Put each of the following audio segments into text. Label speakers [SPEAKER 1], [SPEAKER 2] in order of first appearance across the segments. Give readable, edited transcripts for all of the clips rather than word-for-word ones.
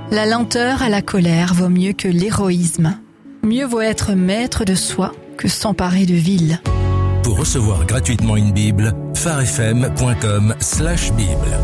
[SPEAKER 1] La lenteur à la colère vaut mieux que l'héroïsme. Mieux vaut être maître de soi que s'emparer de ville.
[SPEAKER 2] Pour recevoir gratuitement une Bible, pharefm.com/Bible.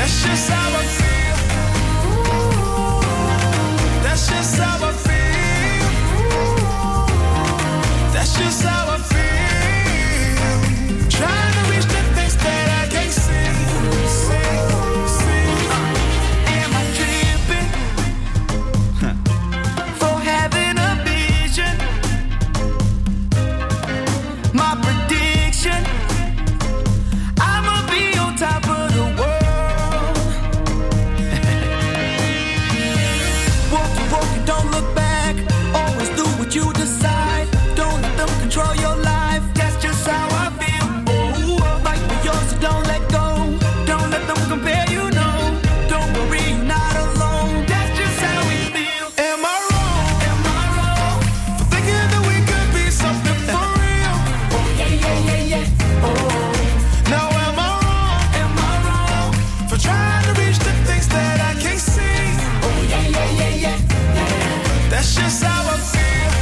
[SPEAKER 3] That's just how I feel. That's just how I feel.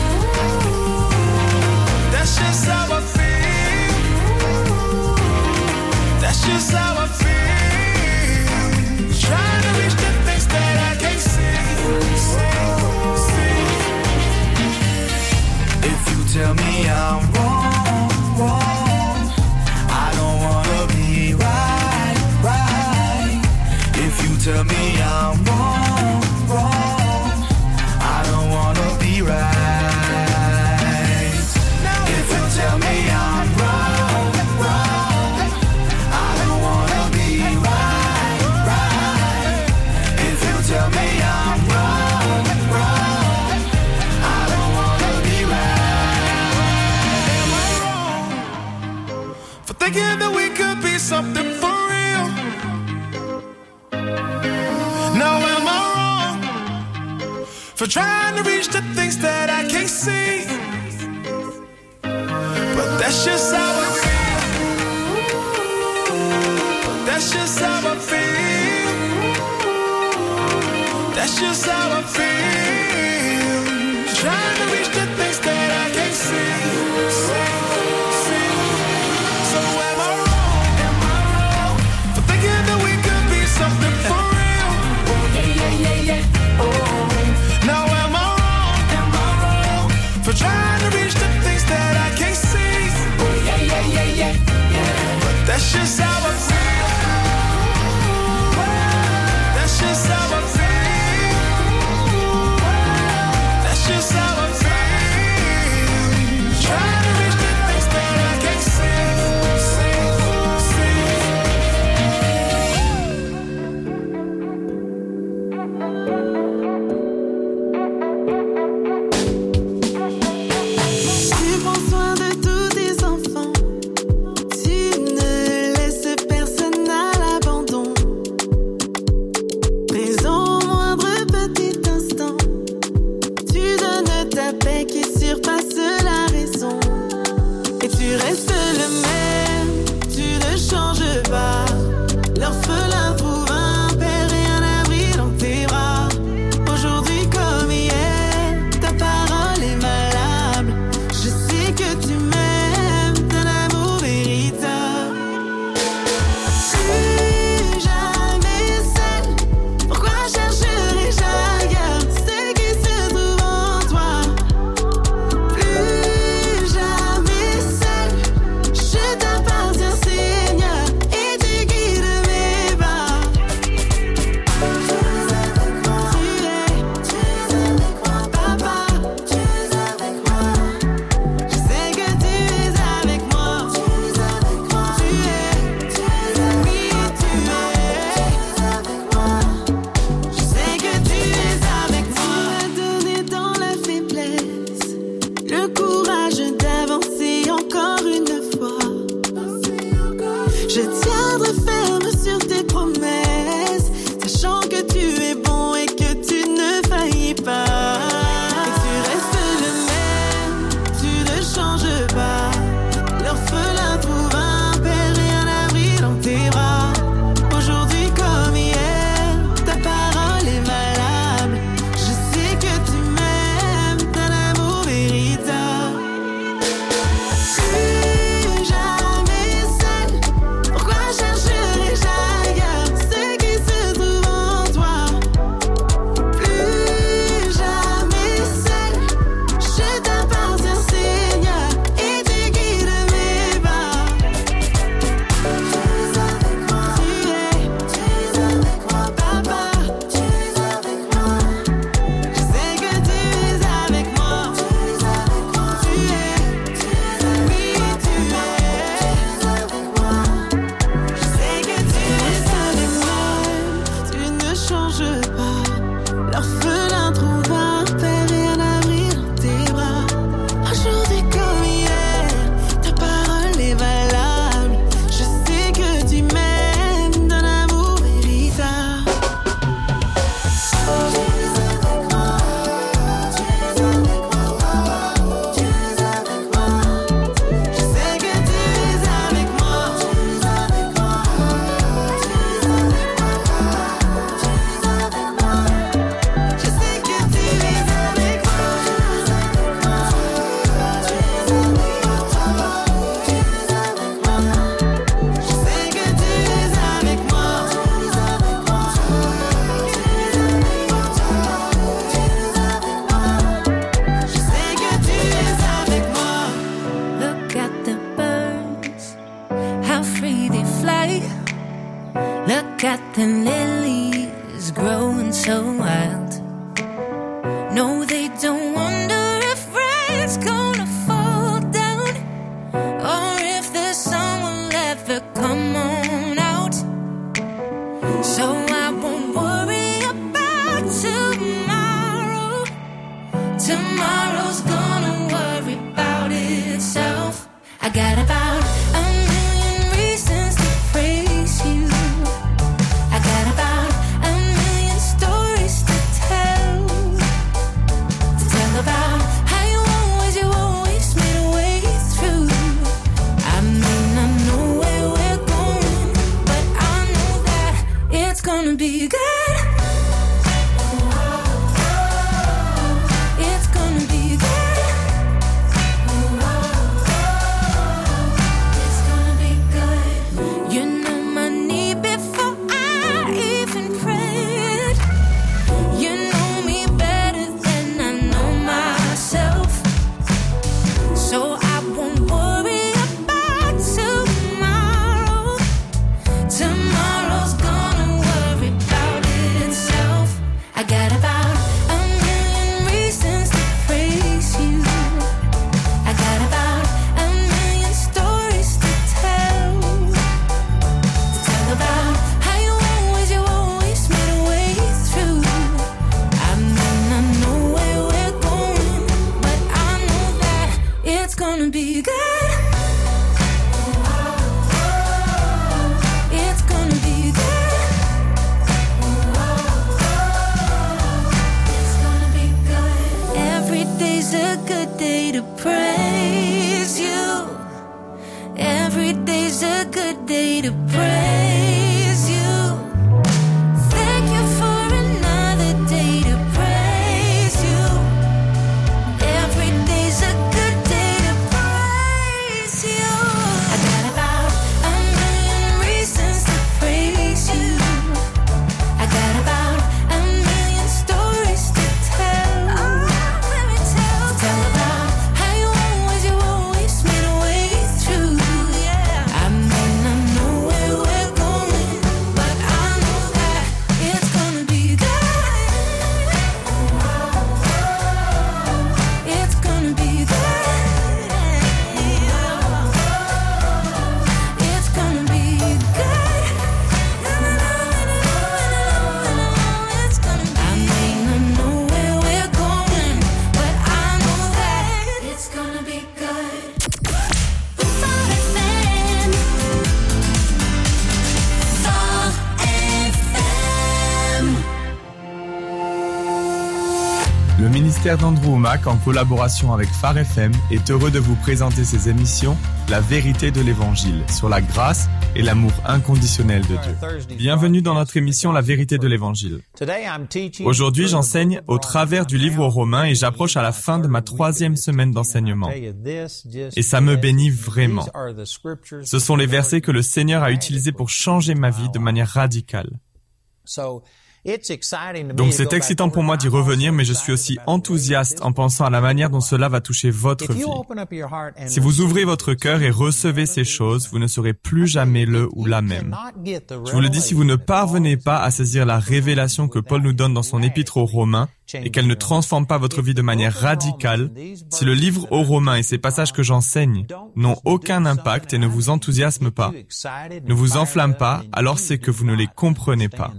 [SPEAKER 3] That's just how I feel. That's just how I feel. Trying to reach the things that I can't see. If you tell me I'm wrong, I don't wanna be right. If you tell me I'm wrong, I don't wanna be right. If you tell me I'm wrong, I don't wanna be right. If you tell me I'm wrong, I don't wanna be right. Am I wrong for thinking that we could be something for real? Now am I wrong for trying to reach the things that I can't see? But that's just how I feel. That's just how I feel. That's just how I feel. Trying to reach the things that I can't see. So am I wrong for thinking that we could be something for real? Oh. Now am I wrong for trying to reach the things that I can't see? But that's just how I feel. That's just how I feel.
[SPEAKER 4] Look at the lilies growing so wild. No, they don't wonder if rain's gonna fall down, or if the sun will ever come on out. So I won't worry about tomorrow. Tomorrow's gonna worry about itself. I got about a million reasons to praise you. I got about a million stories to tell about how you always made a way through. I may not know where we're going, but I know that it's gonna be good. It's gonna be good. It's gonna be good. You know my need before I even prayed. You know me better than I know myself. So I won't worry about tomorrow. Tomorrow's gonna worry about itself. I got about a million reasons to praise you. I got about a million stories to tell about how you always made a way through. I may not know where we're going, but I know that it's gonna be good. It's gonna be good. It's gonna be good. Every day's a good day to praise you. Every day's a good day to praise you. Thank you for another day to praise you. Every day's a good day to praise you. I got about a million reasons to praise you. I got about a million stories to tell. Let me tell about how you always made a way through. I may not know where we're going, but I know that it's gonna be good. It's gonna be good. It's gonna be good. It's gonna be. I may not know where we're going, but I know that it's gonna be good. Fun FM. Fun FM.
[SPEAKER 5] Le ministère d'Andrew Wommack, en collaboration avec Phare FM, est heureux de vous présenter ses émissions La vérité de l'Évangile, sur la grâce et l'amour inconditionnel de Dieu. Bienvenue dans notre émission La vérité de l'Évangile. Aujourd'hui, j'enseigne au travers du livre aux Romains et j'approche à la fin de ma 3e semaine d'enseignement. Et ça me bénit vraiment. Ce sont les versets que le Seigneur a utilisés pour changer ma vie de manière radicale. Donc c'est excitant pour moi d'y revenir, mais je suis aussi enthousiaste en pensant à la manière dont cela va toucher votre vie. Si vous ouvrez votre cœur et recevez ces choses, vous ne serez plus jamais le ou la même. Je vous le dis, si vous ne parvenez pas à saisir la révélation que Paul nous donne dans son épître aux Romains, et qu'elle ne transforme pas votre vie de manière radicale, si le livre aux Romains et ces passages que j'enseigne n'ont aucun impact et ne vous enthousiasment pas, ne vous enflamment pas, alors c'est que vous ne les comprenez pas.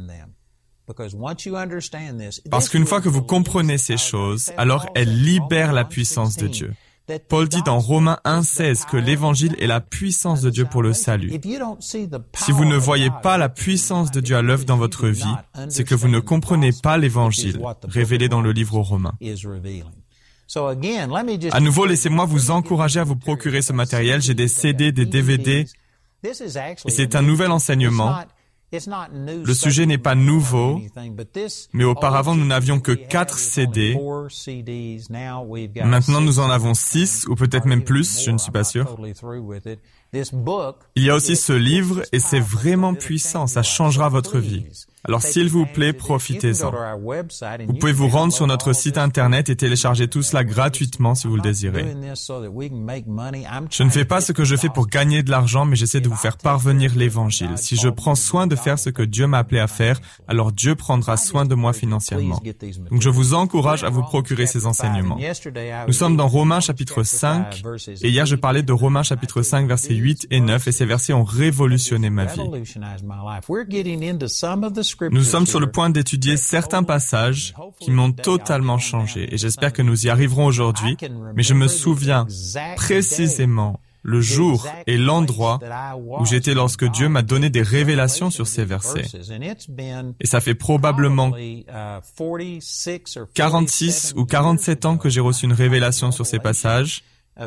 [SPEAKER 5] Parce qu'une fois que vous comprenez ces choses, alors elles libèrent la puissance de Dieu. Paul dit dans Romains 1,16 que l'évangile est la puissance de Dieu pour le salut. Si vous ne voyez pas la puissance de Dieu à l'œuvre dans votre vie, c'est que vous ne comprenez pas l'évangile révélé dans le livre aux Romains. À nouveau, laissez-moi vous encourager à vous procurer ce matériel. J'ai des CD, des DVD, et c'est un nouvel enseignement. Le sujet n'est pas nouveau, mais auparavant nous n'avions que 4 CD. Maintenant nous en avons 6, ou peut-être même plus, je ne suis pas sûr. Il y a aussi ce livre, et c'est vraiment puissant, ça changera votre vie. Alors s'il vous plaît, profitez-en. Vous pouvez vous rendre sur notre site internet et télécharger tout cela gratuitement si vous le désirez. Je ne fais pas ce que je fais pour gagner de l'argent, mais j'essaie de vous faire parvenir l'Évangile. Si je prends soin de faire ce que Dieu m'a appelé à faire, alors Dieu prendra soin de moi financièrement. Donc je vous encourage à vous procurer ces enseignements. Nous sommes dans Romains chapitre 5, et hier je parlais de Romains chapitre 5, versets 8 et 9, et ces versets ont révolutionné ma vie. Nous sommes sur le point d'étudier certains passages qui m'ont totalement changé, et j'espère que nous y arriverons aujourd'hui, mais je me souviens précisément le jour et l'endroit où j'étais lorsque Dieu m'a donné des révélations sur ces versets. Et ça fait probablement 46 ou 47 ans que j'ai reçu une révélation sur ces passages.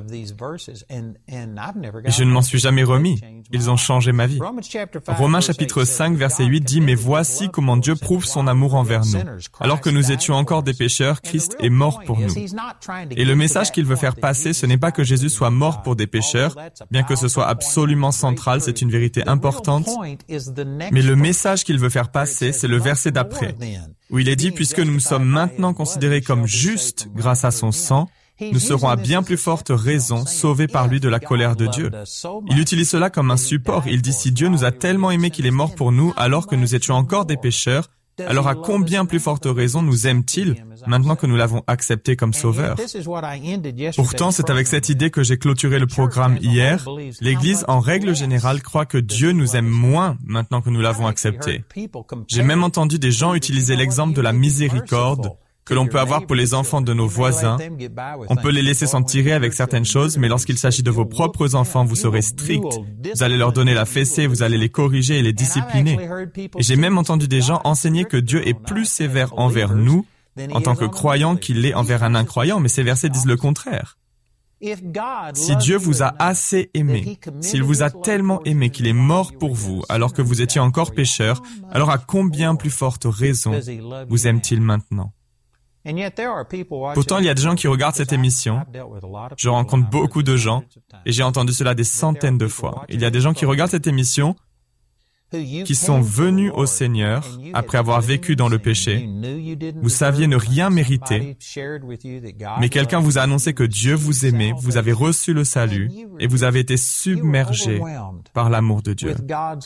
[SPEAKER 5] Et je ne m'en suis jamais remis. Ils ont changé ma vie. Romains chapitre 5, verset 8 dit « Mais voici comment Dieu prouve son amour envers nous. Alors que nous étions encore des pécheurs, Christ est mort pour nous. » Et le message qu'il veut faire passer, ce n'est pas que Jésus soit mort pour des pécheurs, bien que ce soit absolument central, c'est une vérité importante. Mais le message qu'il veut faire passer, c'est le verset d'après, où il est dit « Puisque nous sommes maintenant considérés comme justes grâce à son sang, nous serons à bien plus forte raison sauvés par lui de la colère de Dieu. » Il utilise cela comme un support. Il dit, si Dieu nous a tellement aimés qu'il est mort pour nous alors que nous étions encore des pécheurs, alors à combien plus forte raison nous aime-t-il maintenant que nous l'avons accepté comme sauveur? Pourtant, c'est avec cette idée que j'ai clôturé le programme hier. L'Église, en règle générale, croit que Dieu nous aime moins maintenant que nous l'avons accepté. J'ai même entendu des gens utiliser l'exemple de la miséricorde que l'on peut avoir pour les enfants de nos voisins. On peut les laisser s'en tirer avec certaines choses, mais lorsqu'il s'agit de vos propres enfants, vous serez strict. Vous allez leur donner la fessée, vous allez les corriger et les discipliner. Et j'ai même entendu des gens enseigner que Dieu est plus sévère envers nous, en tant que croyants, qu'il l'est envers un incroyant, mais ces versets disent le contraire. Si Dieu vous a assez aimé, s'il vous a tellement aimé qu'il est mort pour vous alors que vous étiez encore pécheurs, alors à combien plus forte raison vous aime-t-il maintenant? Pourtant, il y a des gens qui regardent cette émission. Je rencontre beaucoup de gens et j'ai entendu cela des centaines de fois. Il y a des gens qui regardent cette émission qui sont venus au Seigneur après avoir vécu dans le péché. Vous saviez ne rien mériter, mais quelqu'un vous a annoncé que Dieu vous aimait, vous avez reçu le salut et vous avez été submergé par l'amour de Dieu.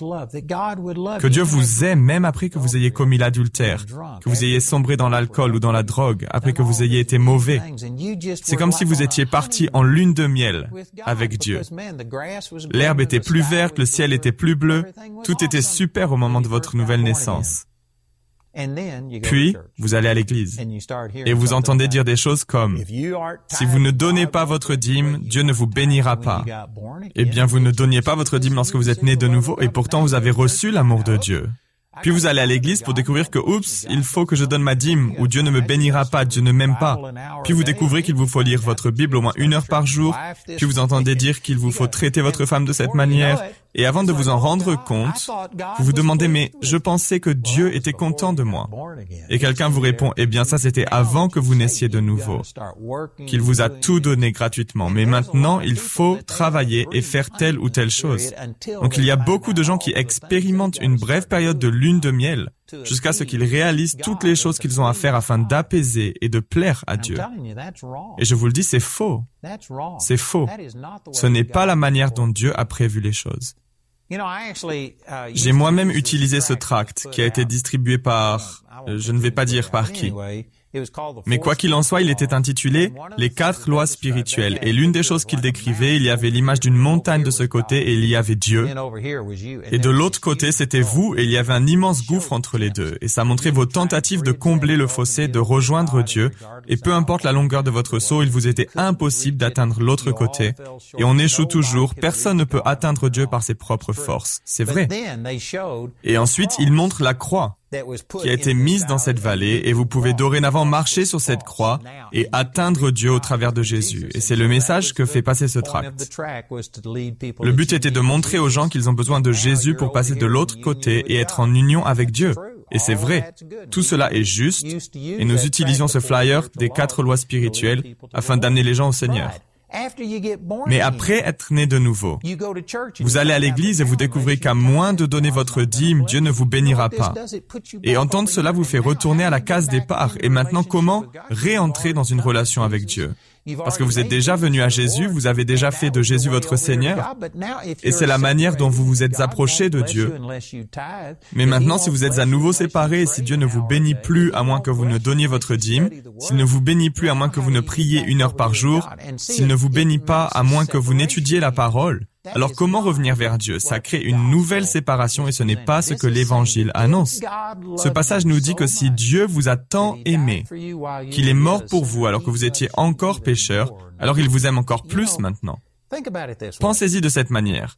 [SPEAKER 5] Que Dieu vous aime même après que vous ayez commis l'adultère, que vous ayez sombré dans l'alcool ou dans la drogue, après que vous ayez été mauvais. C'est comme si vous étiez parti en lune de miel avec Dieu. L'herbe était plus verte, le ciel était plus bleu, tout était super au moment de votre nouvelle naissance. Puis, vous allez à l'église et vous entendez dire des choses comme « Si vous ne donnez pas votre dîme, Dieu ne vous bénira pas. » Eh bien, vous ne donniez pas votre dîme lorsque vous êtes né de nouveau et pourtant vous avez reçu l'amour de Dieu. Puis vous allez à l'église pour découvrir que, oups, il faut que je donne ma dîme, ou Dieu ne me bénira pas, Dieu ne m'aime pas. Puis vous découvrez qu'il vous faut lire votre Bible au moins 1 heure par jour, puis vous entendez dire qu'il vous faut traiter votre femme de cette manière, et avant de vous en rendre compte, vous vous demandez, mais je pensais que Dieu était content de moi. Et quelqu'un vous répond, eh bien ça c'était avant que vous naissiez de nouveau, qu'il vous a tout donné gratuitement, mais maintenant il faut travailler et faire telle ou telle chose. Donc il y a beaucoup de gens qui expérimentent une brève période de lune de miel, jusqu'à ce qu'ils réalisent toutes les choses qu'ils ont à faire afin d'apaiser et de plaire à Dieu. Et je vous le dis, c'est faux. C'est faux. Ce n'est pas la manière dont Dieu a prévu les choses. J'ai moi-même utilisé ce tract qui a été distribué par, je ne vais pas dire par qui. Mais quoi qu'il en soit, il était intitulé « Les 4 lois spirituelles » et l'une des choses qu'il décrivait, il y avait l'image d'une montagne de ce côté et il y avait Dieu. Et de l'autre côté, c'était vous et il y avait un immense gouffre entre les deux. Et ça montrait vos tentatives de combler le fossé, de rejoindre Dieu. Et peu importe la longueur de votre saut, il vous était impossible d'atteindre l'autre côté. Et on échoue toujours. Personne ne peut atteindre Dieu par ses propres forces. C'est vrai. Et ensuite, il montre la croix qui a été mise dans cette vallée et vous pouvez dorénavant marcher sur cette croix et atteindre Dieu au travers de Jésus. Et c'est le message que fait passer ce tract. Le but était de montrer aux gens qu'ils ont besoin de Jésus pour passer de l'autre côté et être en union avec Dieu. Et c'est vrai, tout cela est juste et nous utilisions ce flyer des 4 lois spirituelles afin d'amener les gens au Seigneur. Mais après être né de nouveau, vous allez à l'église et vous découvrez qu'à moins de donner votre dîme, Dieu ne vous bénira pas. Et entendre cela vous fait retourner à la case départ. Et maintenant, comment réentrer dans une relation avec Dieu? Parce que vous êtes déjà venu à Jésus, vous avez déjà fait de Jésus votre Seigneur, et c'est la manière dont vous vous êtes approché de Dieu. Mais maintenant, si vous êtes à nouveau séparés, et si Dieu ne vous bénit plus à moins que vous ne donniez votre dîme, s'il ne vous bénit plus à moins que vous ne priez 1 heure par jour, s'il ne vous bénit pas à moins que vous n'étudiez la parole, alors comment revenir vers Dieu? Ça crée une nouvelle séparation et ce n'est pas ce que l'Évangile annonce. Ce passage nous dit que si Dieu vous a tant aimé, qu'il est mort pour vous alors que vous étiez encore pécheurs, alors il vous aime encore plus maintenant. Pensez-y de cette manière.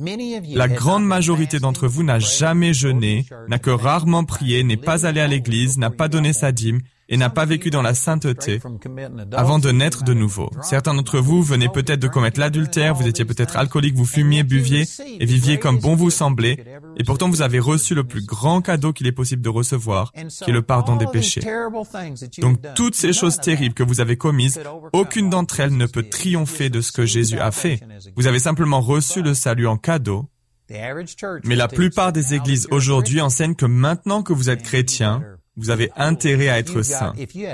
[SPEAKER 5] La grande majorité d'entre vous n'a jamais jeûné, n'a que rarement prié, n'est pas allé à l'église, n'a pas donné sa dîme, et n'a pas vécu dans la sainteté avant de naître de nouveau. Certains d'entre vous venaient peut-être de commettre l'adultère, vous étiez peut-être alcoolique, vous fumiez, buviez et viviez comme bon vous semblait, et pourtant vous avez reçu le plus grand cadeau qu'il est possible de recevoir, qui est le pardon des péchés. Donc toutes ces choses terribles que vous avez commises, aucune d'entre elles ne peut triompher de ce que Jésus a fait. Vous avez simplement reçu le salut en cadeau. Mais la plupart des églises aujourd'hui enseignent que maintenant que vous êtes chrétien, vous avez intérêt à être saint.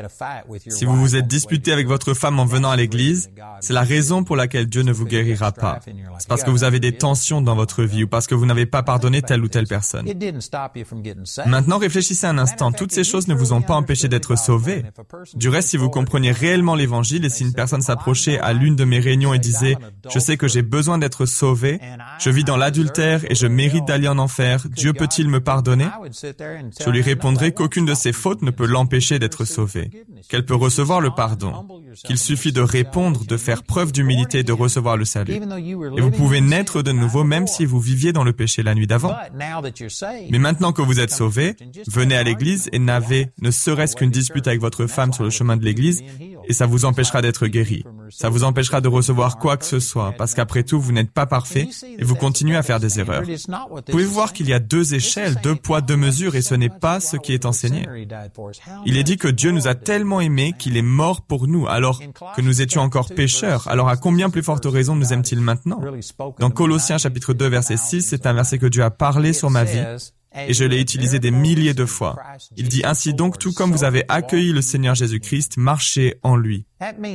[SPEAKER 5] Si vous vous êtes disputé avec votre femme en venant à l'église, c'est la raison pour laquelle Dieu ne vous guérira pas. C'est parce que vous avez des tensions dans votre vie ou parce que vous n'avez pas pardonné telle ou telle personne. Maintenant, réfléchissez un instant. Toutes ces choses ne vous ont pas empêché d'être sauvés. Du reste, si vous compreniez réellement l'Évangile et si une personne s'approchait à l'une de mes réunions et disait « Je sais que j'ai besoin d'être sauvé, je vis dans l'adultère et je mérite d'aller en enfer, Dieu peut-il me pardonner ?» Je lui répondrai qu'aucune de ses fautes ne peut l'empêcher d'être sauvée, qu'elle peut recevoir le pardon, qu'il suffit de répondre, de faire preuve d'humilité et de recevoir le salut. Et vous pouvez naître de nouveau même si vous viviez dans le péché la nuit d'avant. Mais maintenant que vous êtes sauvés, venez à l'église et n'avez ne serait-ce qu'une dispute avec votre femme sur le chemin de l'église et ça vous empêchera d'être guéri. Ça vous empêchera de recevoir quoi que ce soit, parce qu'après tout, vous n'êtes pas parfait et vous continuez à faire des erreurs. Pouvez-vous voir qu'il y a 2 échelles, 2 poids, 2 mesures, et ce n'est pas ce qui est enseigné. Il est dit que Dieu nous a tellement aimés qu'il est mort pour nous, alors que nous étions encore pécheurs. Alors à combien plus forte raison nous aime-t-il maintenant? Dans Colossiens chapitre 2, verset 6, c'est un verset que Dieu a parlé sur ma vie, et je l'ai utilisé des milliers de fois. Il dit ainsi donc, tout comme vous avez accueilli le Seigneur Jésus-Christ, marchez en lui.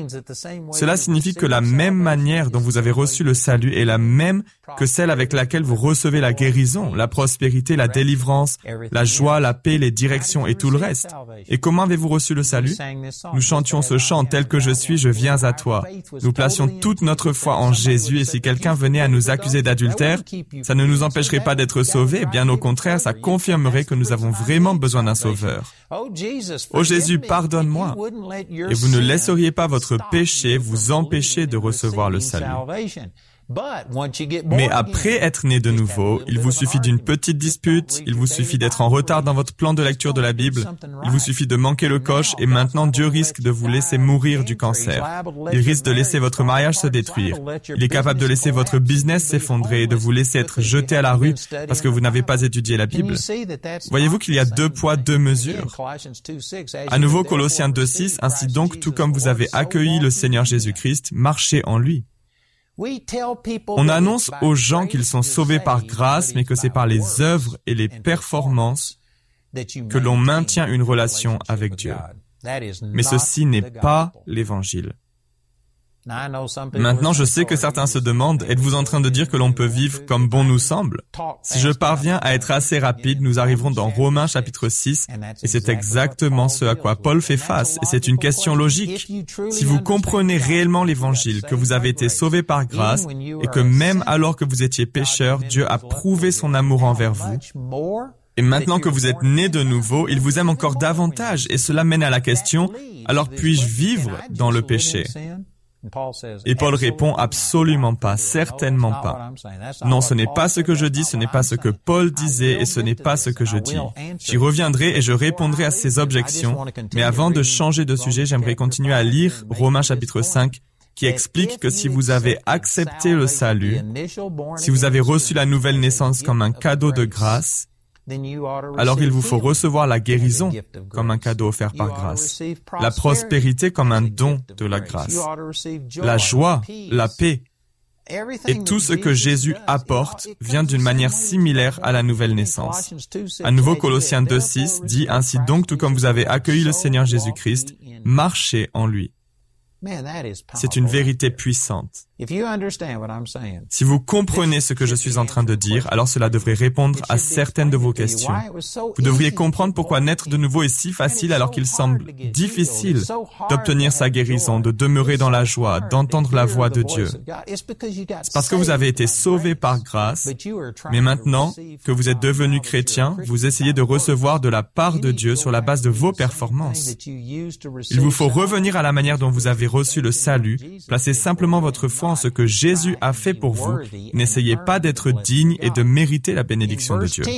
[SPEAKER 5] Cela signifie que la même manière dont vous avez reçu le salut est la même que celle avec laquelle vous recevez la guérison, la prospérité, la délivrance, la joie, la paix, les directions et tout le reste. Et comment avez-vous reçu le salut? Nous chantions ce chant, tel que je suis, je viens à toi. Nous placions toute notre foi en Jésus et si quelqu'un venait à nous accuser d'adultère, ça ne nous empêcherait pas d'être sauvés, bien au contraire, ça confirmerait que nous avons vraiment besoin d'un sauveur. Ô Jésus, pardonne-moi. Et vous ne laisseriez pas votre péché vous empêcher de recevoir le salut. Mais après être né de nouveau, il vous suffit d'une petite dispute, il vous suffit d'être en retard dans votre plan de lecture de la Bible, il vous suffit de manquer le coche et maintenant Dieu risque de vous laisser mourir du cancer. Il risque de laisser votre mariage se détruire. Il est capable de laisser votre business s'effondrer et de vous laisser être jeté à la rue parce que vous n'avez pas étudié la Bible. Voyez-vous qu'il y a 2 poids, 2 mesures. À nouveau, Colossiens 2:6, ainsi donc, tout comme vous avez accueilli le Seigneur Jésus-Christ, marchez en lui. On annonce aux gens qu'ils sont sauvés par grâce, mais que c'est par les œuvres et les performances que l'on maintient une relation avec Dieu. Mais ceci n'est pas l'Évangile. Maintenant, je sais que certains se demandent, êtes-vous en train de dire que l'on peut vivre comme bon nous semble? Si je parviens à être assez rapide, nous arriverons dans Romains chapitre 6, et c'est exactement ce à quoi Paul fait face, et c'est une question logique. Si vous comprenez réellement l'Évangile, que vous avez été sauvés par grâce, et que même alors que vous étiez pécheurs, Dieu a prouvé son amour envers vous, et maintenant que vous êtes nés de nouveau, il vous aime encore davantage, et cela mène à la question, alors puis-je vivre dans le péché? Et Paul répond absolument pas, certainement pas. Non, ce n'est pas ce que je dis, ce n'est pas ce que Paul disait et ce n'est pas ce que je dis. J'y reviendrai et je répondrai à ces objections, mais avant de changer de sujet, j'aimerais continuer à lire Romains chapitre 5, qui explique que si vous avez accepté le salut, si vous avez reçu la nouvelle naissance comme un cadeau de grâce, alors il vous faut recevoir la guérison comme un cadeau offert par grâce, la prospérité comme un don de la grâce, la joie, la paix. Et tout ce que Jésus apporte vient d'une manière similaire à la nouvelle naissance. À nouveau, Colossiens 2:6 dit « Ainsi donc, tout comme vous avez accueilli le Seigneur Jésus-Christ, marchez en lui. » C'est une vérité puissante. Si vous comprenez ce que je suis en train de dire, alors cela devrait répondre à certaines de vos questions. Vous devriez comprendre pourquoi naître de nouveau est si facile alors qu'il semble difficile d'obtenir sa guérison, de demeurer dans la joie, d'entendre la voix de Dieu. C'est parce que vous avez été sauvés par grâce, mais maintenant que vous êtes devenus chrétiens, vous essayez de recevoir de la part de Dieu sur la base de vos performances. Il vous faut revenir à la manière dont vous avez reçu le salut, placez simplement votre foi en ce que Jésus a fait pour vous. N'essayez pas d'être digne et de mériter la bénédiction de Dieu.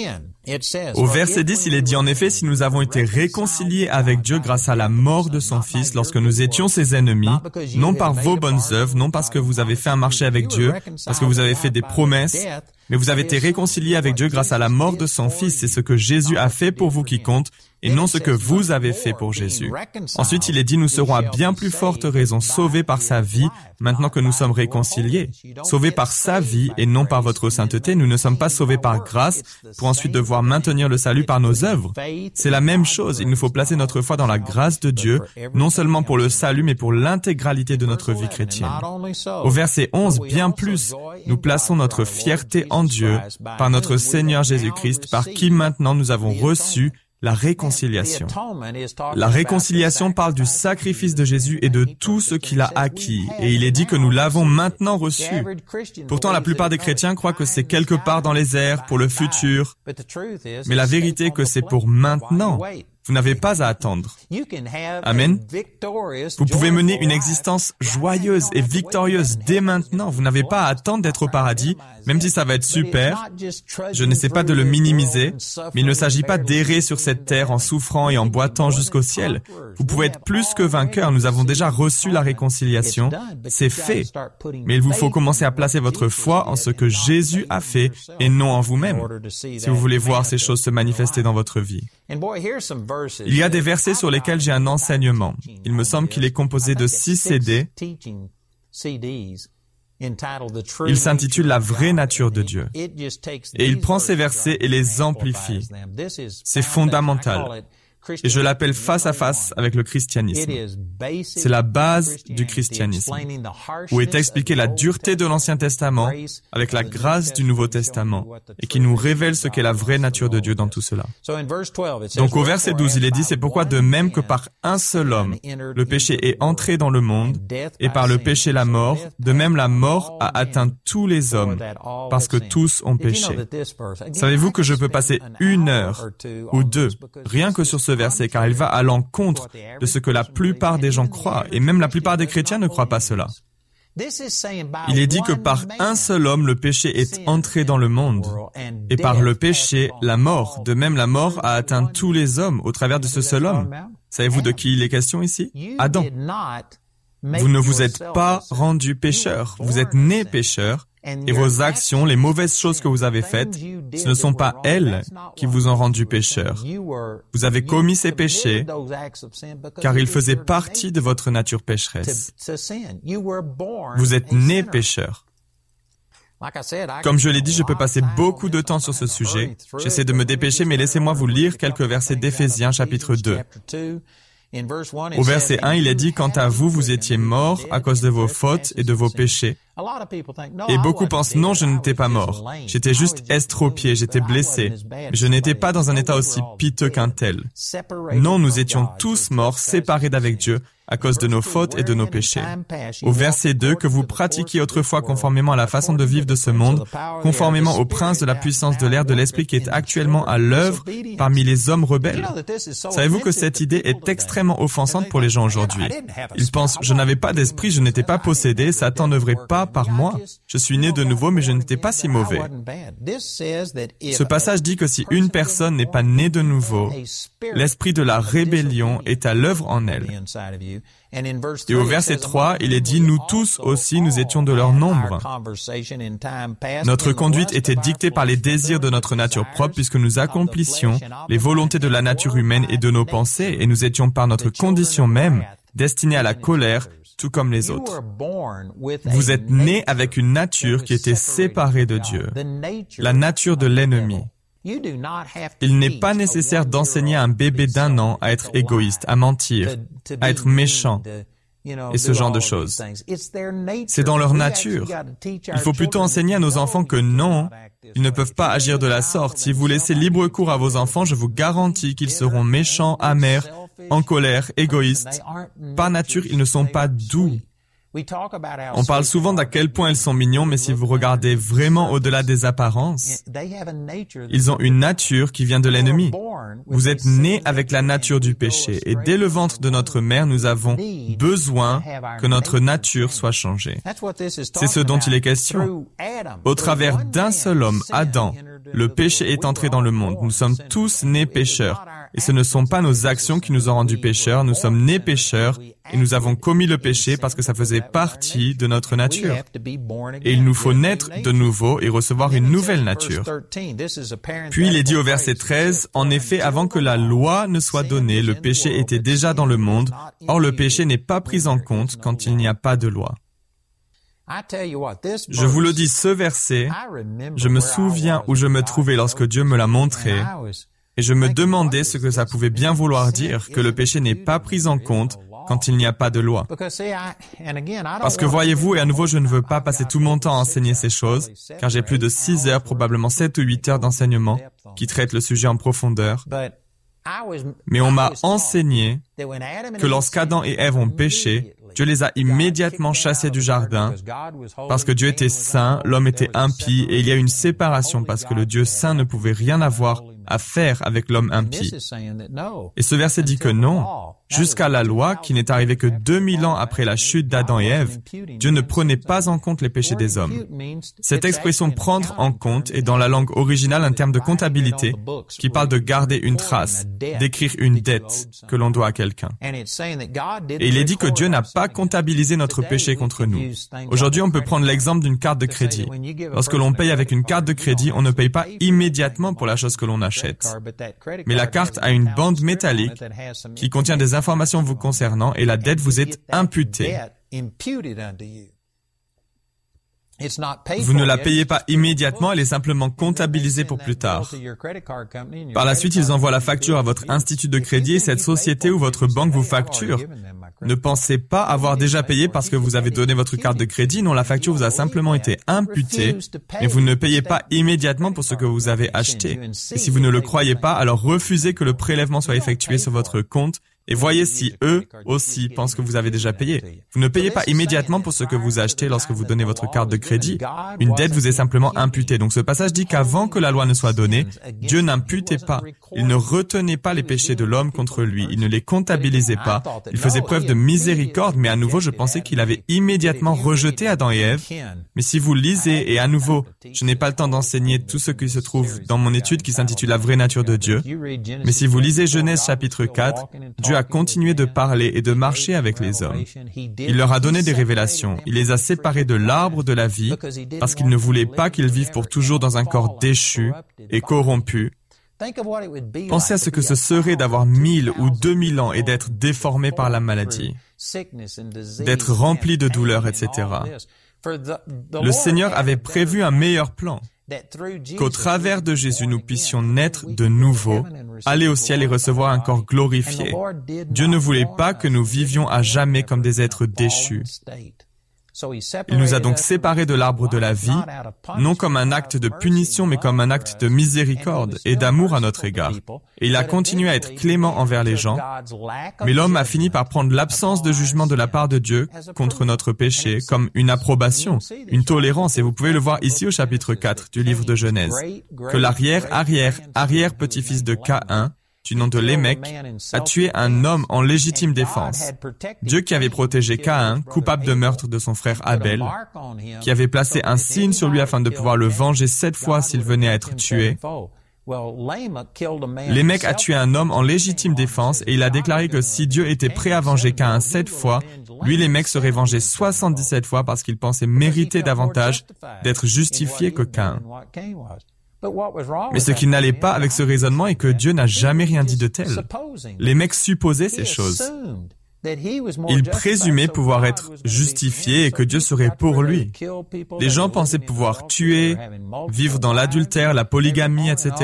[SPEAKER 5] Au verset 10, il est dit en effet, si nous avons été réconciliés avec Dieu grâce à la mort de son Fils lorsque nous étions ses ennemis, non par vos bonnes œuvres, non parce que vous avez fait un marché avec Dieu, parce que vous avez fait des promesses, mais vous avez été réconciliés avec Dieu grâce à la mort de son Fils. C'est ce que Jésus a fait pour vous qui compte, et non ce que vous avez fait pour Jésus. Ensuite, il est dit, nous serons à bien plus forte raison sauvés par sa vie, maintenant que nous sommes réconciliés. Sauvés par sa vie et non par votre sainteté, nous ne sommes pas sauvés par grâce pour ensuite devoir maintenir le salut par nos œuvres. C'est la même chose, il nous faut placer notre foi dans la grâce de Dieu, non seulement pour le salut, mais pour l'intégralité de notre vie chrétienne. Au verset 11, bien plus, nous plaçons notre fierté en Dieu par notre Seigneur Jésus-Christ, par qui maintenant nous avons reçu la réconciliation. La réconciliation parle du sacrifice de Jésus et de tout ce qu'il a acquis, et il est dit que nous l'avons maintenant reçu. Pourtant, la plupart des chrétiens croient que c'est quelque part dans les airs, pour le futur, mais la vérité est que c'est pour maintenant. Vous n'avez pas à attendre. Amen. Vous pouvez mener une existence joyeuse et victorieuse dès maintenant. Vous n'avez pas à attendre d'être au paradis, même si ça va être super. Je n'essaie pas de le minimiser, mais il ne s'agit pas d'errer sur cette terre en souffrant et en boitant jusqu'au ciel. Vous pouvez être plus que vainqueur. Nous avons déjà reçu la réconciliation. C'est fait. Mais il vous faut commencer à placer votre foi en ce que Jésus a fait et non en vous-même, si vous voulez voir ces choses se manifester dans votre vie. Il y a des versets sur lesquels j'ai un enseignement. Il me semble qu'il est composé de 6 CD. Il s'intitule « La vraie nature de Dieu ». Et il prend ces versets et les amplifie. C'est fondamental. Et je l'appelle face à face avec le christianisme. C'est la base du christianisme, où est expliquée la dureté de l'Ancien Testament avec la grâce du Nouveau Testament, et qui nous révèle ce qu'est la vraie nature de Dieu dans tout cela. Donc au verset 12, il est dit, c'est pourquoi de même que par un seul homme, le péché est entré dans le monde, et par le péché la mort, de même la mort a atteint tous les hommes, parce que tous ont péché. Savez-vous que je peux passer 1 heure ou 2, rien que sur ce verset, car il va à l'encontre de ce que la plupart des gens croient, et même la plupart des chrétiens ne croient pas cela. Il est dit que par un seul homme, le péché est entré dans le monde, et par le péché, la mort. De même, la mort a atteint tous les hommes au travers de ce seul homme. Savez-vous de qui il est question ici? Adam. Vous ne vous êtes pas rendu pécheur, vous êtes né pécheur, et vos actions, les mauvaises choses que vous avez faites, ce ne sont pas elles qui vous ont rendu pécheur. Vous avez commis ces péchés car ils faisaient partie de votre nature pécheresse. Vous êtes né pécheur. Comme je l'ai dit, je peux passer beaucoup de temps sur ce sujet. J'essaie de me dépêcher, mais laissez-moi vous lire quelques versets d'Éphésiens chapitre 2. Au verset 1, il est dit « Quant à vous, vous étiez morts à cause de vos fautes et de vos péchés. » Et beaucoup pensent « Non, je n'étais pas mort. J'étais juste estropié, j'étais blessé. Mais je n'étais pas dans un état aussi piteux qu'un tel. Non, nous étions tous morts, séparés d'avec Dieu, à cause de nos fautes et de nos péchés. » Au verset 2, « Que vous pratiquiez autrefois conformément à la façon de vivre de ce monde, conformément au prince de la puissance de l'air de l'esprit qui est actuellement à l'œuvre parmi les hommes rebelles. » Savez-vous que cette idée est extrêmement offensante pour les gens aujourd'hui? Ils pensent « Je n'avais pas d'esprit, je n'étais pas possédé, Satan n'œuvrait pas par moi. Je suis né de nouveau, mais je n'étais pas si mauvais. » Ce passage dit que si une personne n'est pas née de nouveau, l'esprit de la rébellion est à l'œuvre en elle.
[SPEAKER 6] Et au verset 3, il est dit, nous tous aussi, nous étions de leur nombre. Notre conduite était dictée par les désirs de notre nature propre puisque nous accomplissions les volontés de la nature humaine et de nos pensées et nous étions par notre condition même destinés à la colère, tout comme les autres. Vous êtes nés avec une nature qui était séparée de Dieu, la nature de l'ennemi. Il n'est pas nécessaire d'enseigner à un bébé d'1 an à être égoïste, à mentir, à être méchant et ce genre de choses. C'est dans leur nature. Il faut plutôt enseigner à nos enfants que non, ils ne peuvent pas agir de la sorte. Si vous laissez libre cours à vos enfants, je vous garantis qu'ils seront méchants, amers, en colère, égoïstes. Par nature, ils ne sont pas doux. On parle souvent d'à quel point ils sont mignons, mais si vous regardez vraiment au-delà des apparences, ils ont une nature qui vient de l'ennemi. Vous êtes nés avec la nature du péché, et dès le ventre de notre mère, nous avons besoin que notre nature soit changée. C'est ce dont il est question. Au travers d'un seul homme, Adam, le péché est entré dans le monde. Nous sommes tous nés pécheurs. Et ce ne sont pas nos actions qui nous ont rendus pécheurs, nous sommes nés pécheurs et nous avons commis le péché parce que ça faisait partie de notre nature. Et il nous faut naître de nouveau et recevoir une nouvelle nature. Puis il est dit au verset 13, « En effet, avant que la loi ne soit donnée, le péché était déjà dans le monde. Or, le péché n'est pas pris en compte quand il n'y a pas de loi. » Je vous le dis, ce verset, je me souviens où je me trouvais lorsque Dieu me l'a montré. Et je me demandais ce que ça pouvait bien vouloir dire, que le péché n'est pas pris en compte quand il n'y a pas de loi. Parce que voyez-vous, et à nouveau je ne veux pas passer tout mon temps à enseigner ces choses, car j'ai plus de 6 heures, probablement 7 ou 8 heures d'enseignement qui traitent le sujet en profondeur. Mais on m'a enseigné que lorsqu'Adam et Ève ont péché, Dieu les a immédiatement chassés du jardin parce que Dieu était saint, l'homme était impie et il y a une séparation parce que le Dieu saint ne pouvait rien avoir à faire avec l'homme impie. Et ce verset dit que non, jusqu'à la loi, qui n'est arrivée que 2000 ans après la chute d'Adam et Ève, Dieu ne prenait pas en compte les péchés des hommes. Cette expression « prendre en compte » est dans la langue originale un terme de comptabilité qui parle de garder une trace, d'écrire une dette que l'on doit à quelqu'un. Et il est dit que Dieu n'a pas comptabilisé notre péché contre nous. Aujourd'hui, on peut prendre l'exemple d'une carte de crédit. Lorsque l'on paye avec une carte de crédit, on ne paye pas immédiatement pour la chose que l'on achète. Mais la carte a une bande métallique qui contient des informations vous concernant et la dette vous est imputée. Vous ne la payez pas immédiatement, elle est simplement comptabilisée pour plus tard. Par la suite, ils envoient la facture à votre institut de crédit et cette société ou votre banque vous facture. Ne pensez pas avoir déjà payé parce que vous avez donné votre carte de crédit. Non, la facture vous a simplement été imputée, mais vous ne payez pas immédiatement pour ce que vous avez acheté. Et si vous ne le croyez pas, alors refusez que le prélèvement soit effectué sur votre compte et voyez si eux aussi pensent que vous avez déjà payé. Vous ne payez pas immédiatement pour ce que vous achetez lorsque vous donnez votre carte de crédit. Une dette vous est simplement imputée. Donc ce passage dit qu'avant que la loi ne soit donnée, Dieu n'imputait pas. Il ne retenait pas les péchés de l'homme contre lui. Il ne les comptabilisait pas. Il faisait preuve de miséricorde, mais à nouveau, je pensais qu'il avait immédiatement rejeté Adam et Ève. Mais si vous lisez, et à nouveau, je n'ai pas le temps d'enseigner tout ce qui se trouve dans mon étude qui s'intitule La vraie nature de Dieu, mais si vous lisez Genèse chapitre 4, Dieu a continué de parler et de marcher avec les hommes. Il leur a donné des révélations. Il les a séparés de l'arbre de la vie parce qu'il ne voulait pas qu'ils vivent pour toujours dans un corps déchu et corrompu. Pensez à ce que ce serait d'avoir 1000 ou 2000 ans et d'être déformé par la maladie, d'être rempli de douleurs, etc. Le Seigneur avait prévu un meilleur plan. Qu'au travers de Jésus, nous puissions naître de nouveau, aller au ciel et recevoir un corps glorifié. Dieu ne voulait pas que nous vivions à jamais comme des êtres déchus. Il nous a donc séparés de l'arbre de la vie, non comme un acte de punition, mais comme un acte de miséricorde et d'amour à notre égard. Et il a continué à être clément envers les gens, mais l'homme a fini par prendre l'absence de jugement de la part de Dieu contre notre péché comme une approbation, une tolérance, et vous pouvez le voir ici au chapitre 4 du livre de Genèse, que l'arrière-petit-fils de Caïn, du nom de Lémec, a tué un homme en légitime défense. Dieu qui avait protégé Caïn, coupable de meurtre de son frère Abel, qui avait placé un signe sur lui afin de pouvoir le venger 7 fois s'il venait à être tué,
[SPEAKER 5] Lémec a tué un homme en légitime défense et il a déclaré que si Dieu était prêt à venger Caïn 7 fois, lui Lémec serait vengé 77 fois parce qu'il pensait mériter davantage d'être justifié que Caïn. Mais ce qui n'allait pas avec ce raisonnement est que Dieu n'a jamais rien dit de tel. Lémec supposait ces choses. Il présumait pouvoir être justifié et que Dieu serait pour lui. Les gens pensaient pouvoir tuer, vivre dans l'adultère, la polygamie, etc.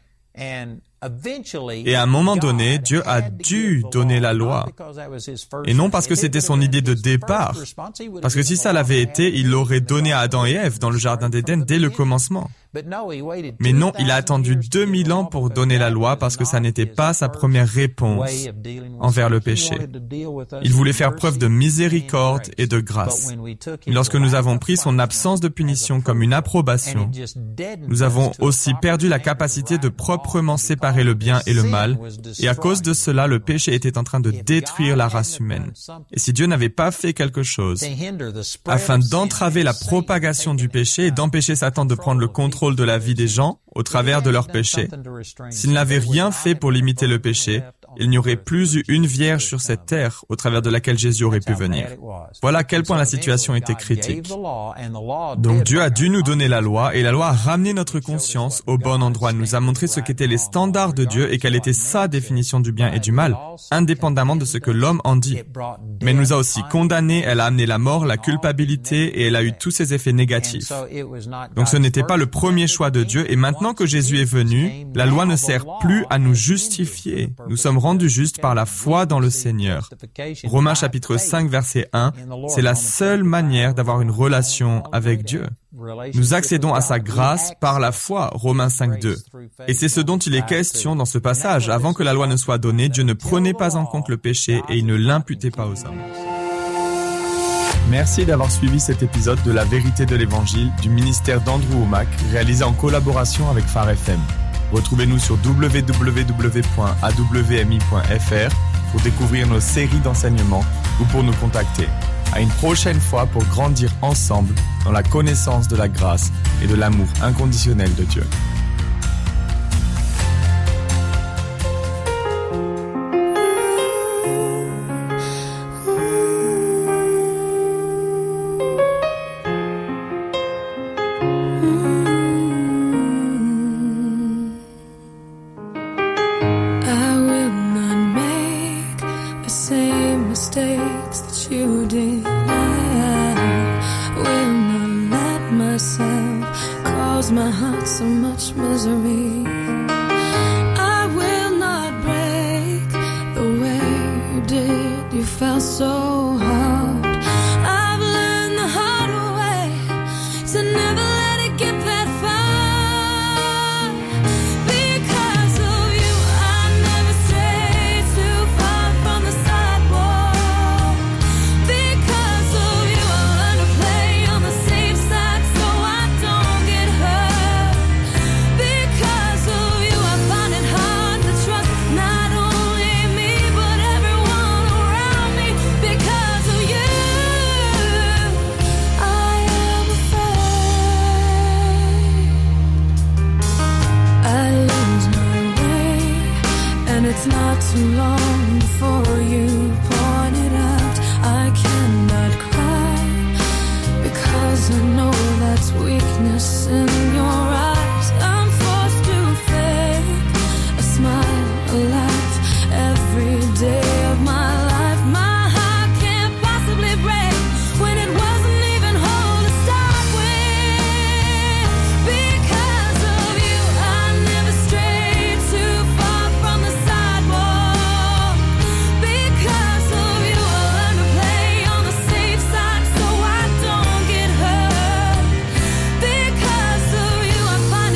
[SPEAKER 5] Et à un moment donné, Dieu a dû donner la loi. Et non parce que c'était son idée de départ. Parce que si ça l'avait été, il l'aurait donné à Adam et Ève dans le jardin d'Éden dès le commencement. Mais non, il a attendu 2000 ans pour donner la loi parce que ça n'était pas sa première réponse envers le péché. Il voulait faire preuve de miséricorde et de grâce. Et lorsque nous avons pris son absence de punition comme une approbation, nous avons aussi perdu la capacité de proprement séparer le bien et le mal, et à cause de cela, le péché était en train de détruire la race humaine. Et si Dieu n'avait pas fait quelque chose afin d'entraver la propagation du péché et d'empêcher Satan de prendre le contrôle de la vie des gens au travers de leurs péchés. S'il n'avait rien fait pour limiter le péché, il n'y aurait plus eu une vierge sur cette terre au travers de laquelle Jésus aurait pu venir. Voilà à quel point la situation était critique. Donc Dieu a dû nous donner la loi et la loi a ramené notre conscience au bon endroit. Elle nous a montré ce qu'étaient les standards de Dieu et quelle était sa définition du bien et du mal, indépendamment de ce que l'homme en dit. Mais elle nous a aussi condamnés, elle a amené la mort, la culpabilité et elle a eu tous ses effets négatifs. Donc ce n'était pas le premier choix de Dieu et maintenant que Jésus est venu, la loi ne sert plus à nous justifier. Nous sommes rendus justes par la foi dans le Seigneur. Romains chapitre 5 verset 1, c'est la seule manière d'avoir une relation avec Dieu. Nous accédons à sa grâce par la foi, Romains 5, 2. Et c'est ce dont il est question dans ce passage. Avant que la loi ne soit donnée, Dieu ne prenait pas en compte le péché et il ne l'imputait pas aux hommes. Merci d'avoir suivi cet épisode de La Vérité de l'Évangile du ministère d'Andrew Wommack, réalisé en collaboration avec Phare FM. Retrouvez-nous sur www.awmi.fr pour découvrir nos séries d'enseignements ou pour nous contacter. À une prochaine fois pour grandir ensemble dans la connaissance de la grâce et de l'amour inconditionnel de Dieu.
[SPEAKER 4] Mistakes that you did, I will not let myself cause my heart so much misery. I will not break the way you did. You felt so hard. I've learned the hard way to never let it get that far. Because of you, I never strayed too far from the sidewalk. Because of you, I learned to play on the safe side so I don't get hurt. Because of you, I find it hard to trust not only me but everyone around me. Because of you, I am afraid I lose my way, and it's not too long before you point it out. I cannot cry because I know that's weakness in your eyes. I'm forced to fake a smile, a laugh every day of my life. My heart can't possibly break when it wasn't even whole to start with. Because of you, I never strayed too far from the sidewalk. Because of you, I learned to play on the safe side so I don't get hurt. Because of you, I find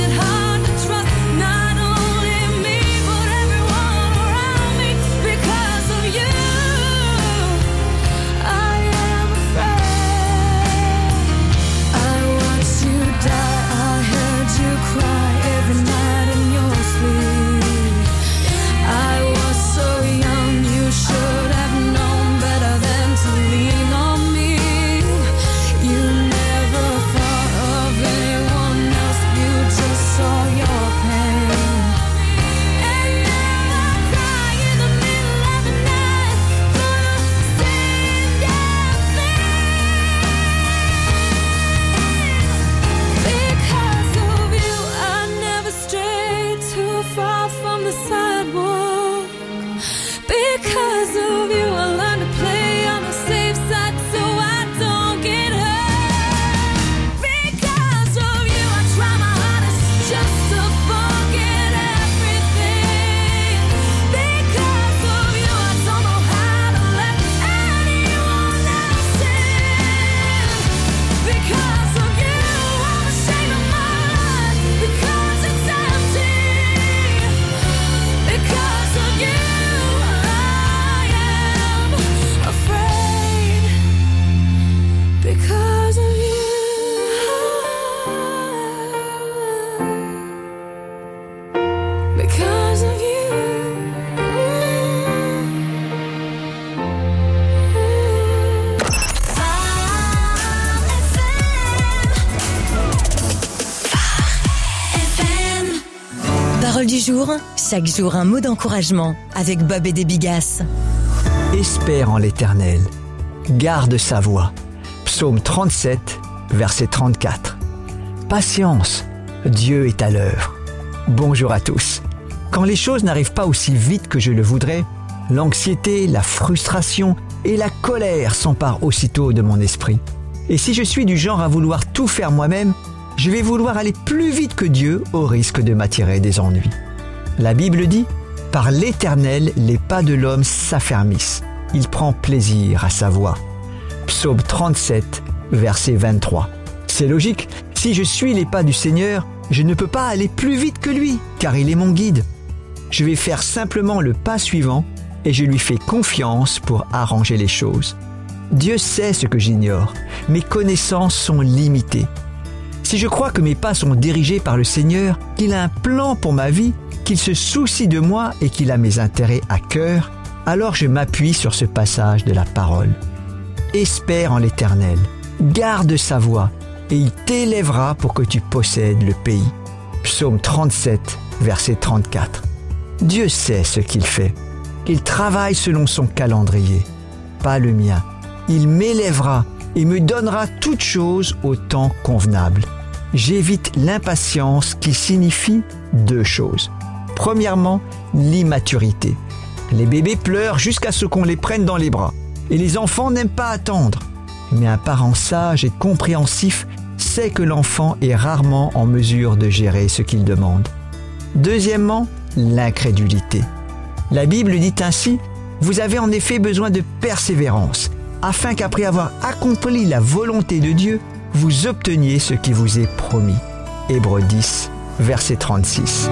[SPEAKER 7] jour, chaque jour un mot d'encouragement avec Bob et des Bigas.
[SPEAKER 8] Espère en l'Éternel, garde sa voie. Psaume 37, verset 34. Patience, Dieu est à l'œuvre. Bonjour à tous. Quand les choses n'arrivent pas aussi vite que je le voudrais, l'anxiété, la frustration et la colère s'emparent aussitôt de mon esprit. Et si je suis du genre à vouloir tout faire moi-même, je vais vouloir aller plus vite que Dieu au risque de m'attirer des ennuis. La Bible dit « Par l'Éternel, les pas de l'homme s'affermissent. Il prend plaisir à sa voie. » Psaume 37, verset 23. C'est logique, si je suis les pas du Seigneur, je ne peux pas aller plus vite que lui, car il est mon guide. Je vais faire simplement le pas suivant et je lui fais confiance pour arranger les choses. Dieu sait ce que j'ignore. Mes connaissances sont limitées. Si je crois que mes pas sont dirigés par le Seigneur, qu'il a un plan pour ma vie, qu'il se soucie de moi et qu'il a mes intérêts à cœur, alors je m'appuie sur ce passage de la parole. Espère en l'Éternel, garde sa voie, et il t'élèvera pour que tu possèdes le pays. Psaume 37, verset 34. Dieu sait ce qu'il fait. Il travaille selon son calendrier, pas le mien. Il m'élèvera et me donnera toutes choses au temps convenable. J'évite l'impatience qui signifie deux choses. Premièrement, l'immaturité. Les bébés pleurent jusqu'à ce qu'on les prenne dans les bras. Et les enfants n'aiment pas attendre. Mais un parent sage et compréhensif sait que l'enfant est rarement en mesure de gérer ce qu'il demande. Deuxièmement, l'incrédulité. La Bible dit ainsi « Vous avez en effet besoin de persévérance, afin qu'après avoir accompli la volonté de Dieu, vous obteniez ce qui vous est promis. » Hébreux 10, verset 36.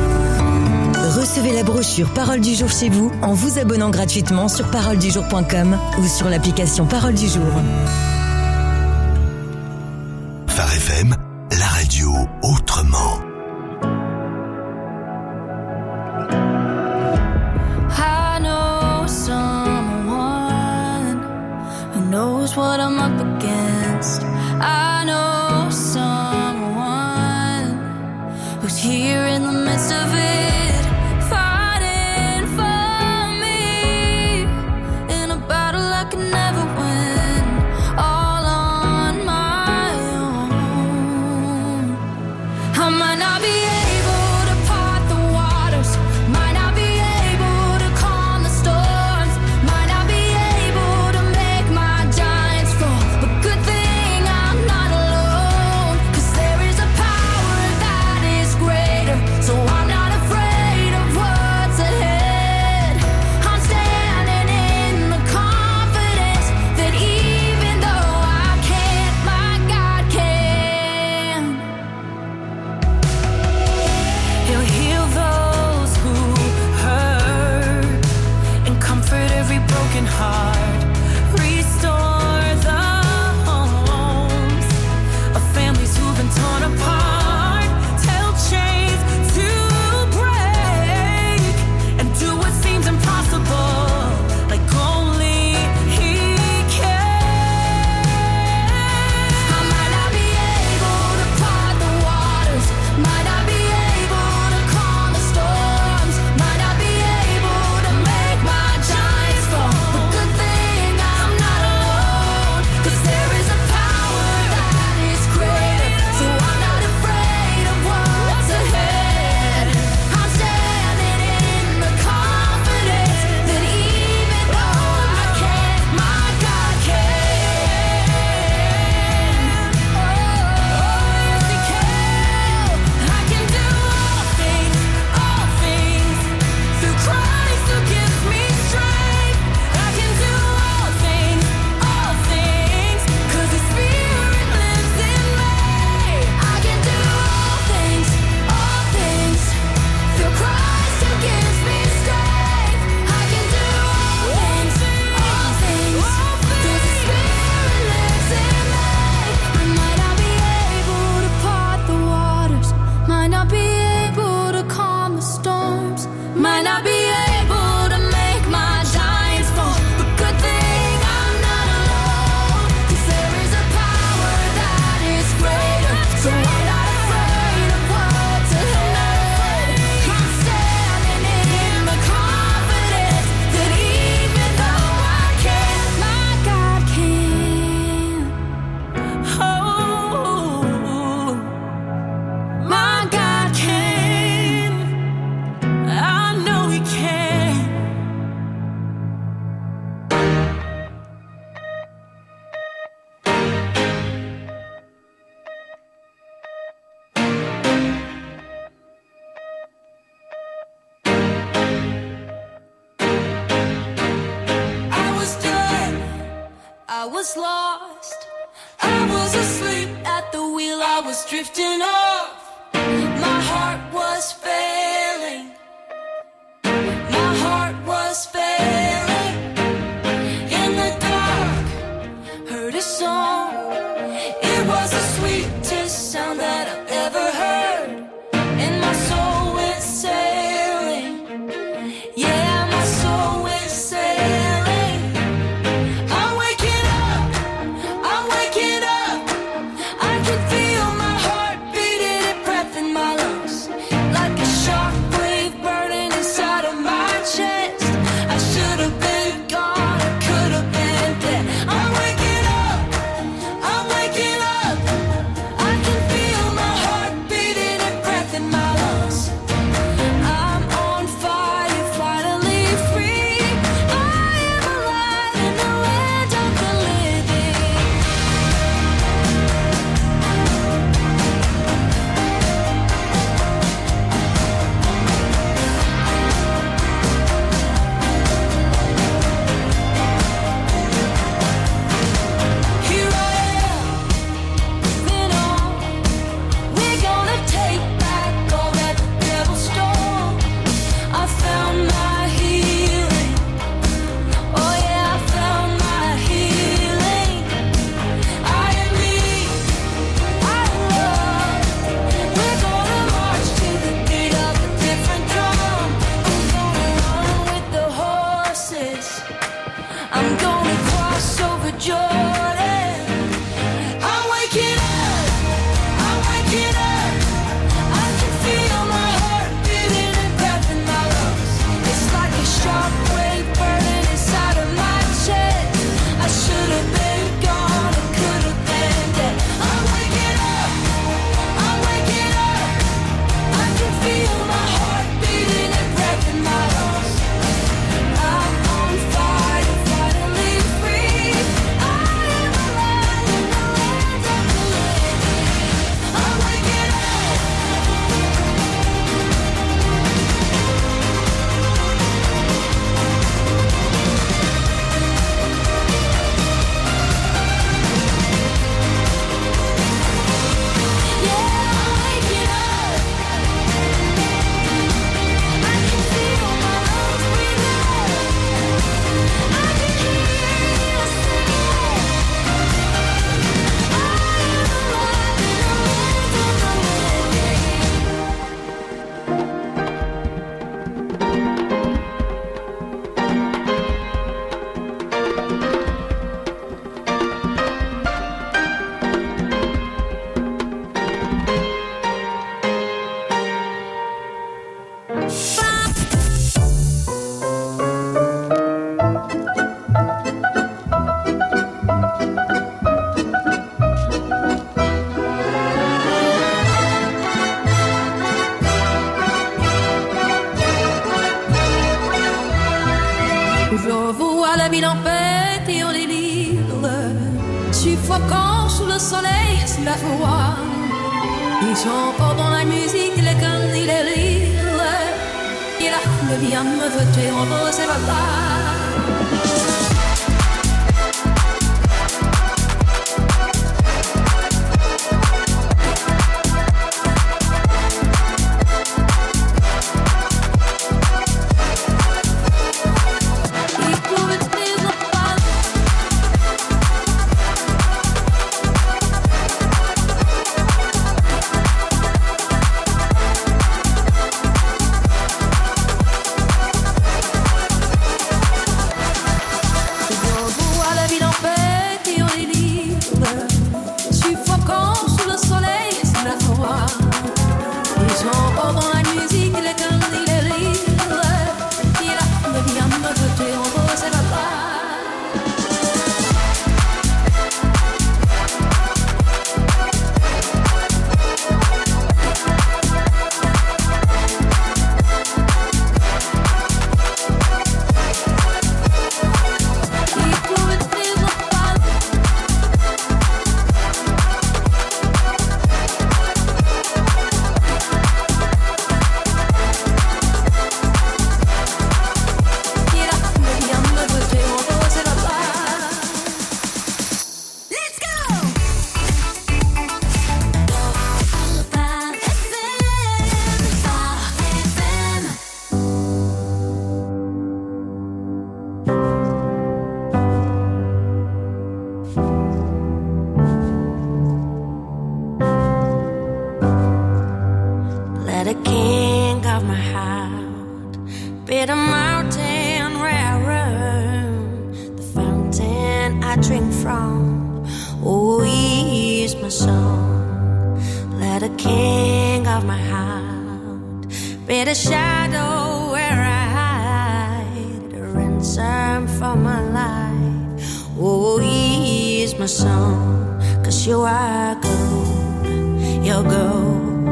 [SPEAKER 7] Recevez la brochure Parole du jour chez vous en vous abonnant gratuitement sur paroledujour.com ou sur l'application Parole du jour.
[SPEAKER 2] Phare FM, la radio autrement.
[SPEAKER 4] I know someone who knows what I'm up against. I know someone who's here in the midst of it, fighting for me in a battle I can never win, all on my own. I might not be able to part the waters, might not be able to calm the storms, might not be able to make my giants fall, but good thing I was lost. I was asleep at the wheel, I was drifting off. My heart was failing. My heart was failing. In the dark, heard a song. It was the sweetest sound that I've ever heard. And my soul went sailing. Yeah, my soul went sailing. I'm waking up. I'm waking up. I can feel my heart beating and breath in my lungs. Like a shockwave burning inside of my chest. I should have been gone, I could have been dead. I'm waking up. I'm waking up. I can feel my heart beating and breath in my lungs. I'm on fire, finally free. I am alive in the land of the living. Here I am, moving on. We're gonna take back all that the devil stole. I found my healing. Oh yeah, I found my healing. I am me. I am love. We're gonna march to the beat of a different drum. I'm gonna run with the horses. I'm gonna cross over Jordan. I'm waking up. I'm waking up. I can feel my heart beating and breath in my lungs. It's like a shockwave burning inside of my chest. I should have been gone, I could have been dead. I'm waking up. I'm waking up. I can feel my heart beating and breath in my lungs. I'm on fire, finally free. I am alive in the land of the living. I'm waking up. Yeah, I'm waking up. I can feel my lungs breathing. I can hear you singing. I am alive in the land of the living.
[SPEAKER 9] J'envoie la ville en fête et en délire, suffocant sous le soleil, sous la foi. Ils chantent dans la musique, les cannes et les rires. Et la foule vient me voter en beau, c'est pas
[SPEAKER 4] drink from. Oh, he's my song. Let the king of my heart be the shadow where I hide, the ransom for my life. Oh, he's my song, 'cause you are gold, you're gold.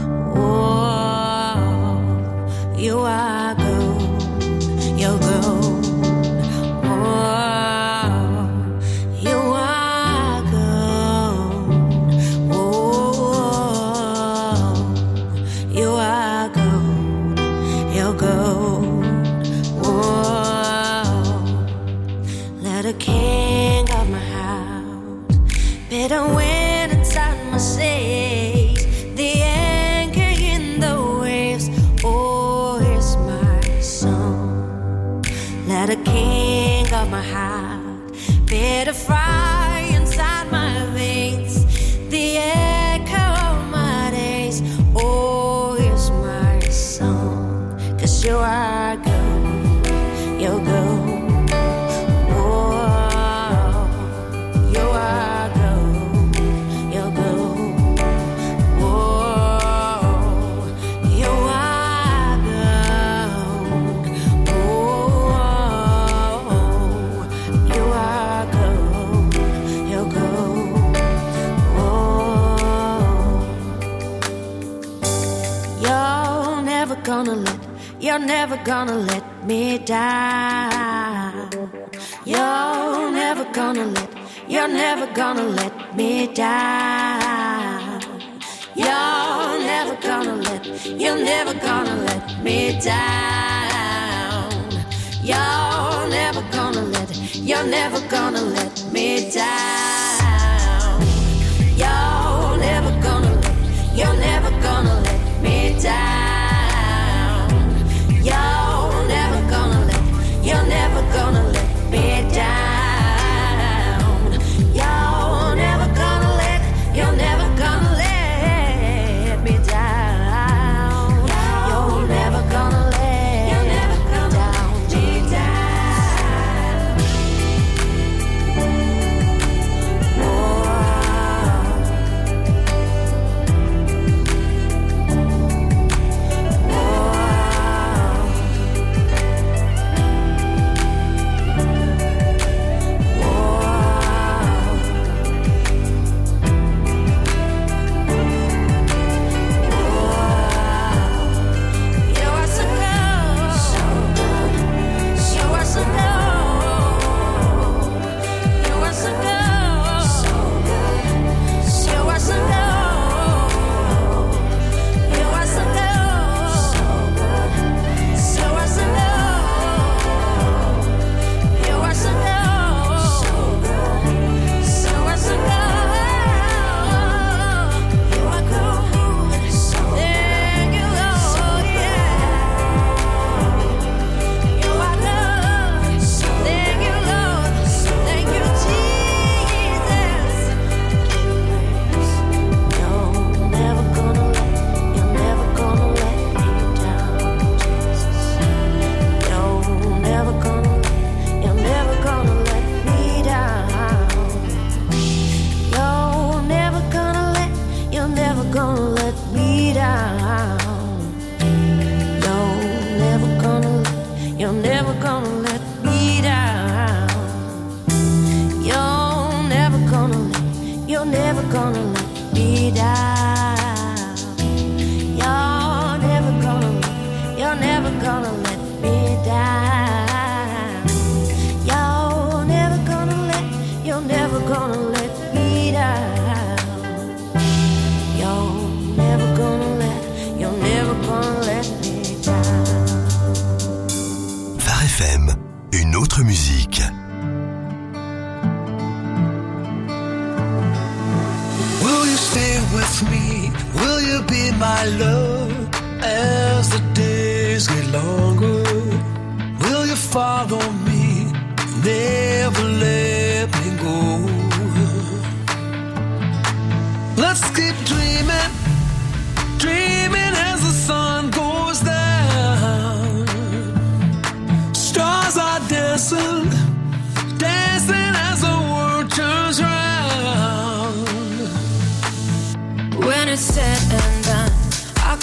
[SPEAKER 4] Oh, you are gold, you're gold. The wind inside my sails, the anchor in the waves. Oh, it's my song. Let the king of my heart be the fire inside my veins, the echo of my days. Oh, it's my song, 'cause you are gold, you're gold. You're never gonna let me down. You're never gonna let me down. You're never gonna let me down. You're never gonna let me down. You're never gonna let me down. You're never gonna let me down. You're never gonna let me down. You're never gonna let me down. You're never gonna let me down.
[SPEAKER 2] Musique.
[SPEAKER 3] Will you stay with me? Will you be my love as the days get longer? Will you follow me? Never let me go. Let's keep dreaming, dreaming as the sun goes down. Stars are dancing, dancing as the world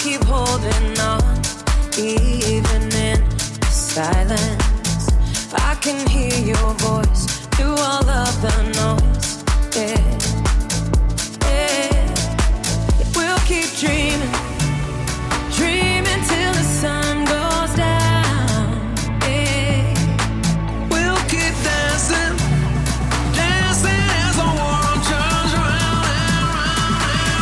[SPEAKER 4] keep holding on, even in silence. I can hear your voice through all of the noise. Yeah, yeah. We'll keep dreaming, dreaming till the sun goes down. Yeah,
[SPEAKER 3] we'll keep dancing, dancing as the world turns round and round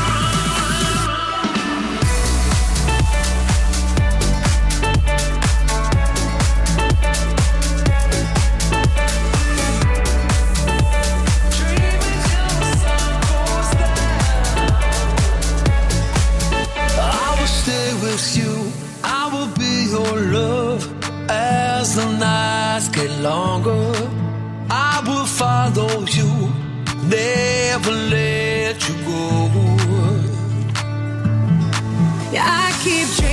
[SPEAKER 3] Dreaming till the sun goes down. I will stay with you, I will be your love as the nights get longer. I will follow you, never let you go.
[SPEAKER 4] yeah, I keep dreaming.